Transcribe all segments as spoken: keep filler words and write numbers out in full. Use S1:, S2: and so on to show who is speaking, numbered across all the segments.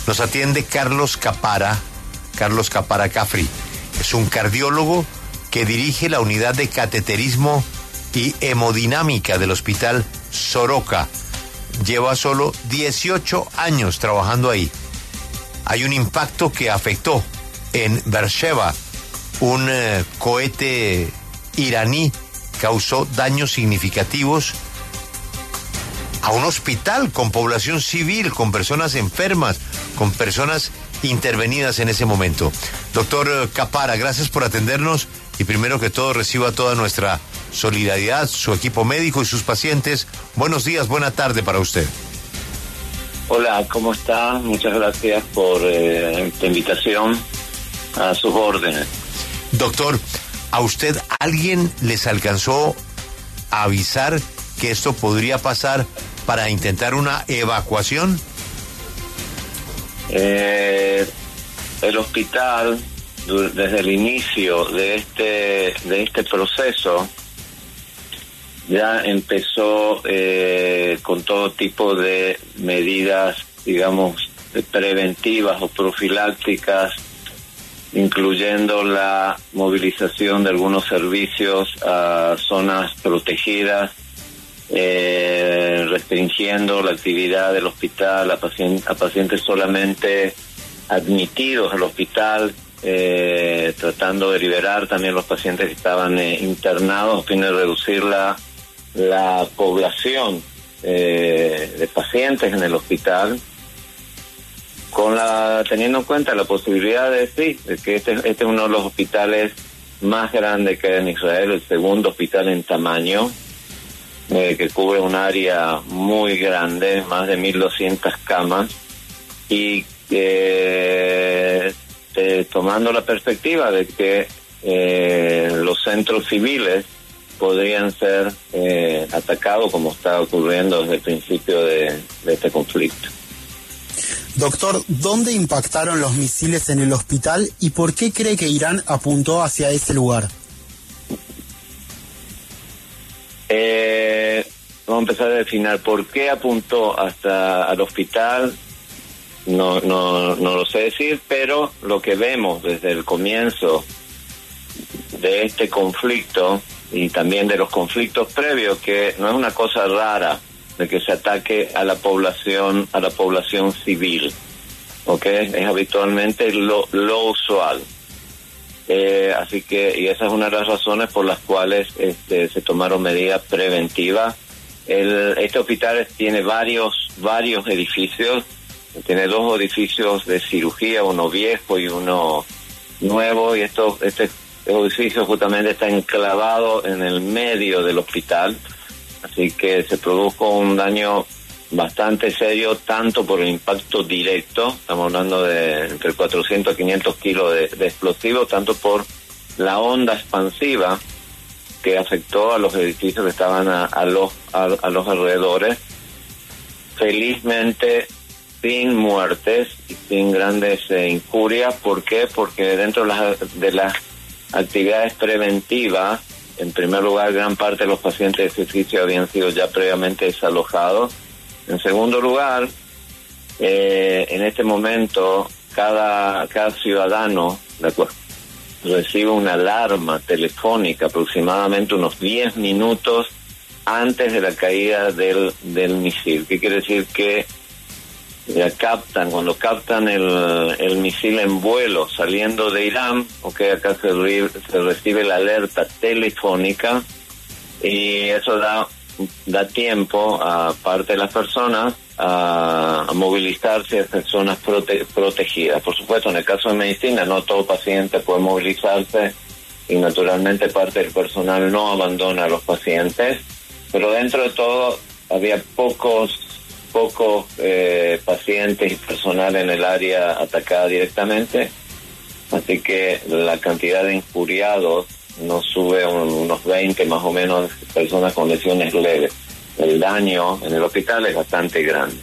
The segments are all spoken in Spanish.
S1: Nos atiende Carlos Capara, Carlos Capara Cafri. Es un cardiólogo que dirige la unidad de cateterismo y hemodinámica del Hospital Soroka. Lleva solo dieciocho años trabajando ahí. Hay un impacto que afectó en Beersheba. Un eh, cohete iraní causó daños significativos a un hospital con población civil, con personas enfermas, con personas intervenidas en ese momento. Doctor Capara, gracias por atendernos y primero que todo reciba toda nuestra solidaridad, su equipo médico y sus pacientes. Buenos días, buena tarde para usted.
S2: Hola, ¿cómo está? Muchas gracias por eh, esta invitación, a sus órdenes.
S1: Doctor, ¿a usted alguien les alcanzó a avisar que esto podría pasar para intentar una evacuación?
S2: Eh, el hospital, desde el inicio de este de este proceso, ya empezó eh, con todo tipo de medidas, digamos, preventivas o profilácticas, incluyendo la movilización de algunos servicios a zonas protegidas, eh, restringiendo la actividad del hospital a, pacien- a pacientes solamente admitidos al hospital, eh, tratando de liberar también los pacientes que estaban eh, internados a fin de reducir la, la población eh, de pacientes en el hospital, con la teniendo en cuenta la posibilidad de sí, de que este, este es uno de los hospitales más grandes que hay en Israel, el segundo hospital en tamaño, eh, que cubre un área muy grande, más de mil doscientas camas, y eh, eh, tomando la perspectiva de que eh, los centros civiles podrían ser eh, atacados, como está ocurriendo desde el principio de, de este conflicto.
S3: Doctor, ¿dónde impactaron los misiles en el hospital y por qué cree que Irán apuntó hacia ese lugar?
S2: Eh, vamos a empezar a definir por qué apuntó hasta al hospital. No, no, no lo sé decir, pero lo que vemos desde el comienzo de este conflicto y también de los conflictos previos, que no es una cosa rara de que se ataque a la población, a la población civil, ¿ok? Es habitualmente lo, lo usual. Eh, así que, y esa es una de las razones por las cuales este, se tomaron medidas preventivas. El, este hospital tiene varios, varios edificios, tiene dos edificios de cirugía, uno viejo y uno nuevo, y esto, este edificio justamente está enclavado en el medio del hospital. Así que se produjo un daño bastante serio, tanto por el impacto directo, estamos hablando de entre cuatrocientos a quinientos kilos de, de explosivos, tanto por la onda expansiva que afectó a los edificios que estaban a, a, los, a, a los alrededores. Felizmente sin muertes y sin grandes eh, injurias. ¿Por qué? Porque dentro de las, de las actividades preventivas, en primer lugar, gran parte de los pacientes de ese edificio habían sido ya previamente desalojados. En segundo lugar, eh, en este momento, cada, cada ciudadano de acuerdo, recibe una alarma telefónica aproximadamente unos diez minutos antes de la caída del, del misil. ¿Qué quiere decir? Que ya captan, cuando captan el, el misil en vuelo saliendo de Irán, okay, acá se, re, se recibe la alerta telefónica y eso da, da tiempo a parte de las personas a, a movilizarse a zonas prote, protegidas. Por supuesto, en el caso de medicina, no todo paciente puede movilizarse y naturalmente parte del personal no abandona a los pacientes, pero dentro de todo había pocos pocos eh, pacientes y personal en el área atacada directamente, así que la cantidad de injuriados nos sube a un, unos veinte más o menos personas con lesiones leves. El daño en el hospital es bastante grande.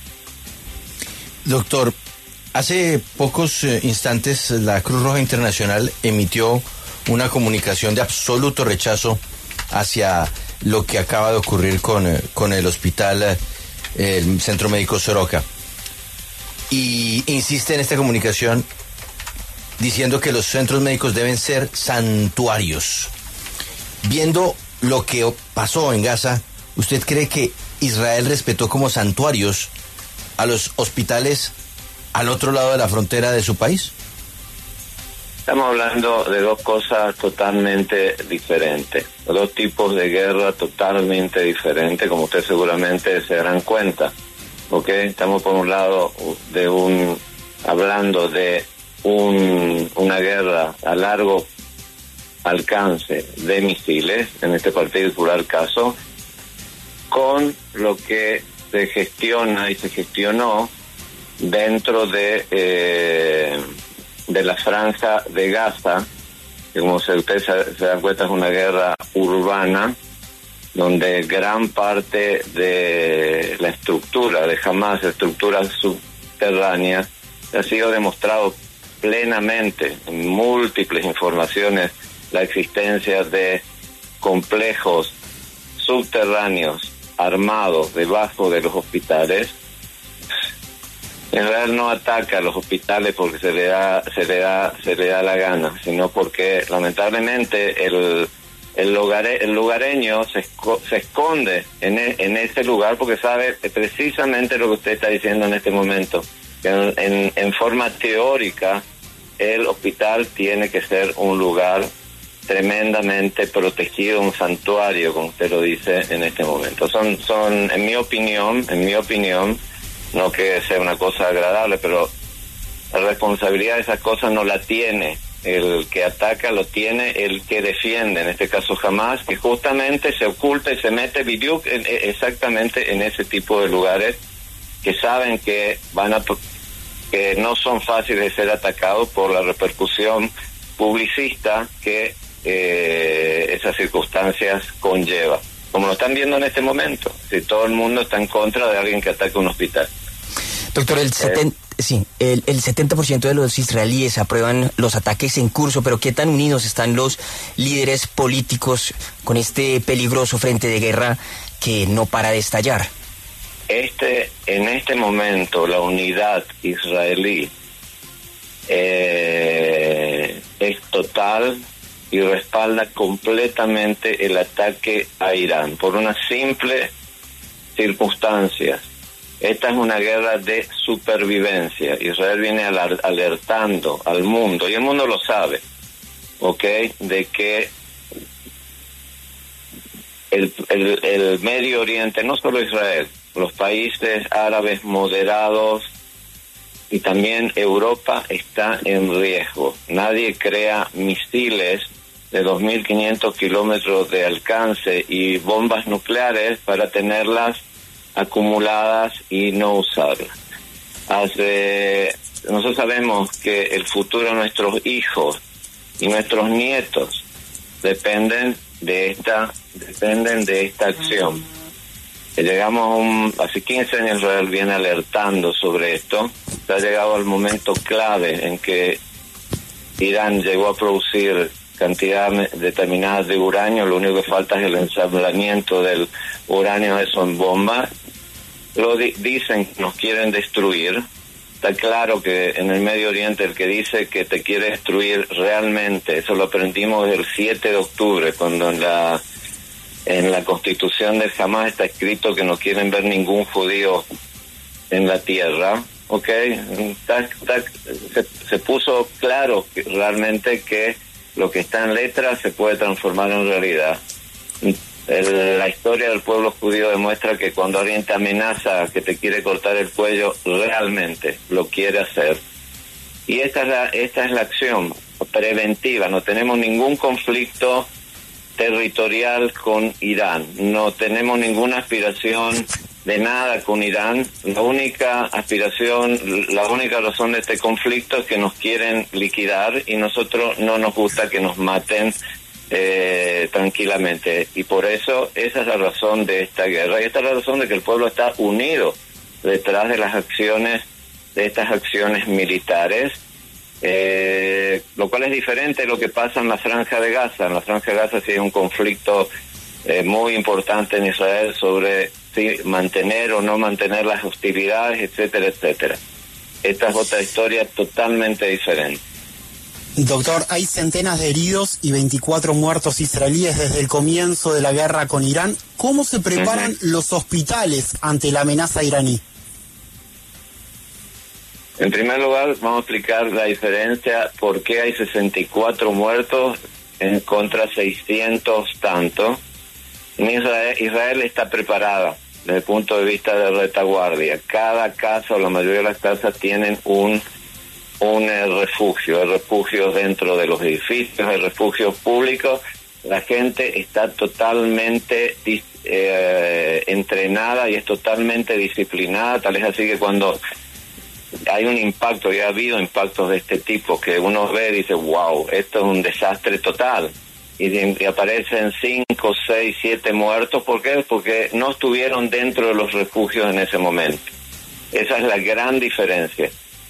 S4: Doctor, hace pocos eh, instantes la Cruz Roja Internacional emitió una comunicación de absoluto rechazo hacia lo que acaba de ocurrir con, eh, con el hospital eh, el Centro Médico Soroka. y insiste en esta comunicación diciendo que los centros médicos deben ser santuarios. Viendo lo que pasó en Gaza, ¿usted cree que Israel respetó como santuarios a los hospitales al otro lado de la frontera de su país?
S2: Estamos hablando de dos cosas totalmente diferentes, dos tipos de guerra totalmente diferentes, como ustedes seguramente se darán cuenta. ¿Okay? Estamos por un lado de un hablando de un, una guerra a largo alcance de misiles, en este particular caso, con lo que se gestiona y se gestionó dentro de eh, de la franja de Gaza, que como se, ustedes se, se dan cuenta es una guerra urbana, donde gran parte de la estructura de Hamas, estructuras subterráneas, ha sido demostrado plenamente en múltiples informaciones la existencia de complejos subterráneos armados debajo de los hospitales. Israel no ataca a los hospitales porque se le da se le da se le da la gana, sino porque lamentablemente el el, lugare, el lugareño se, esco, se esconde en, e, en ese lugar porque sabe precisamente lo que usted está diciendo en este momento, que en, en, en forma teórica el hospital tiene que ser un lugar tremendamente protegido, un santuario, como usted lo dice en este momento. Son son en mi opinión, en mi opinión no que sea una cosa agradable, pero la responsabilidad de esas cosas no la tiene el que ataca, lo tiene el que defiende, en este caso Hamas, que justamente se oculta y se mete Bidyuk en, exactamente en ese tipo de lugares que saben que van a que no son fáciles de ser atacados por la repercusión publicista que eh, esas circunstancias conlleva, como lo están viendo en este momento. Si todo el mundo está en contra de alguien que ataque un hospital.
S5: Doctor, el, seten, eh, sí, el, el setenta por ciento de los israelíes aprueban los ataques en curso, pero ¿qué tan unidos están los líderes políticos con este peligroso frente de guerra que no para de estallar?
S2: Este, en este momento, la unidad israelí eh, es total y respalda completamente el ataque a Irán, por una simple circunstancia. Esta es una guerra de supervivencia. Israel viene alertando al mundo, y el mundo lo sabe, ¿ok?, de que el, el, el Medio Oriente, no solo Israel, los países árabes moderados y también Europa está en riesgo. Nadie crea misiles de dos mil quinientos kilómetros de alcance y bombas nucleares para tenerlas acumuladas y no usarlas. Hace, nosotros sabemos que el futuro de nuestros hijos y nuestros nietos dependen de esta dependen de esta acción. Llegamos a un, hace quince años Israel viene alertando sobre esto. Se ha llegado al momento clave en que Irán llegó a producir cantidades determinadas de uranio. Lo único que falta es el ensamblamiento del uranio, eso en bombas. Lo di- dicen que nos quieren destruir. Está claro que en el Medio Oriente el que dice que te quiere destruir realmente, eso lo aprendimos el siete de octubre, cuando en la en la Constitución del Hamas está escrito que no quieren ver ningún judío en la tierra, ¿ok? Está, está, se, se puso claro que realmente que lo que está en letras se puede transformar en realidad. El, la historia del pueblo judío demuestra que cuando alguien te amenaza que te quiere cortar el cuello, realmente lo quiere hacer. Y esta es la, esta es la acción preventiva. No tenemos ningún conflicto territorial con Irán, no tenemos ninguna aspiración de nada con Irán. La única aspiración, la única razón de este conflicto es que nos quieren liquidar y nosotros no nos gusta que nos maten eh, tranquilamente, y por eso esa es la razón de esta guerra, y esta es la razón de que el pueblo está unido detrás de las acciones, de estas acciones militares. Eh, lo cual es diferente de lo que pasa en la Franja de Gaza. En la Franja de Gaza sí hay un conflicto eh, muy importante en Israel sobre si mantener o no mantener las hostilidades, etcétera, etcétera. esta es otra historia totalmente diferente.
S3: Doctor, hay centenas de heridos y veinticuatro muertos israelíes desde el comienzo de la guerra con Irán. ¿Cómo se preparan uh-huh. los hospitales ante la amenaza iraní?
S2: En primer lugar, vamos a explicar la diferencia, por qué hay sesenta y cuatro muertos en contra seiscientos tanto. En Israel, Israel está preparada desde el punto de vista de retaguardia. Cada casa o la mayoría de las casas tienen un, un eh, refugio, hay refugios dentro de los edificios, hay refugios públicos. La gente está totalmente eh, entrenada y es totalmente disciplinada, tal es así que cuando hay un impacto, y ha habido impactos de este tipo, que uno ve y dice, wow, esto es un desastre total. Y, y aparecen cinco, seis, siete muertos. ¿Por qué? Porque no estuvieron dentro de los refugios en ese momento. Esa es la gran diferencia.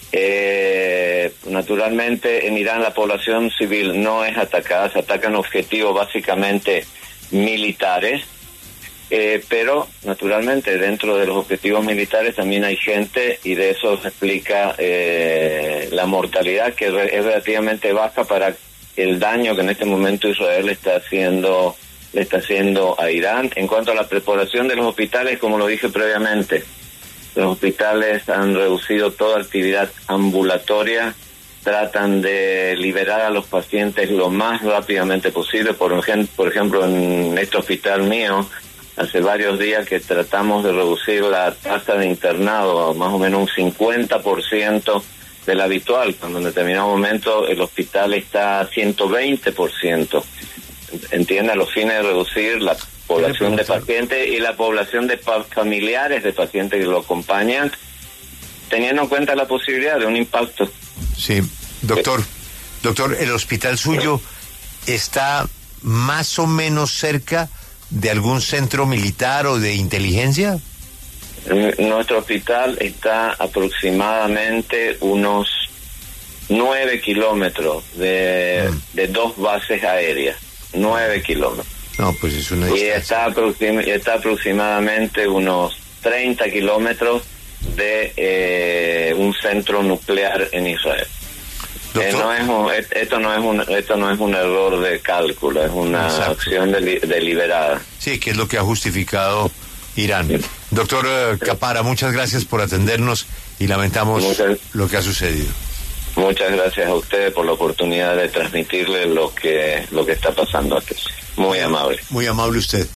S2: Eh, naturalmente, en Irán la población civil no es atacada, se atacan objetivos básicamente militares. Eh, pero, naturalmente, dentro de los objetivos militares también hay gente, y de eso se explica eh, la mortalidad, que re- es relativamente baja para el daño que en este momento Israel está haciendo, le está haciendo a Irán. En cuanto a la preparación de los hospitales, como lo dije previamente, los hospitales han reducido toda actividad ambulatoria, tratan de liberar a los pacientes lo más rápidamente posible. Por ejemplo, por ejemplo en este hospital mío, hace varios días que tratamos de reducir la tasa de internado a más o menos un cincuenta por ciento del habitual, cuando en determinado momento el hospital está a ciento veinte por ciento. Entiende, a los fines de reducir la población de pacientes y la población de pa- familiares de pacientes que lo acompañan, teniendo en cuenta la posibilidad de un impacto.
S1: Sí, doctor, doctor, ¿el hospital suyo está más o menos cerca de algún centro militar o de inteligencia?
S2: Nuestro hospital está aproximadamente unos nueve kilómetros de, mm. de dos bases aéreas, nueve kilómetros.
S1: No, pues es una
S2: y
S1: distancia.
S2: está, aproxim- está aproximadamente unos treinta kilómetros de eh, un centro nuclear en Israel. Eh, no es un, esto no es un esto no es un error de cálculo, es una Exacto. acción deli- deliberada.
S1: Sí, que es lo que ha justificado Irán. Sí. Doctor uh, Capara, muchas gracias por atendernos y lamentamos muchas, lo que ha sucedido.
S2: Muchas gracias a ustedes por la oportunidad de transmitirle lo que lo que está pasando aquí. Muy amable.
S1: Muy amable usted.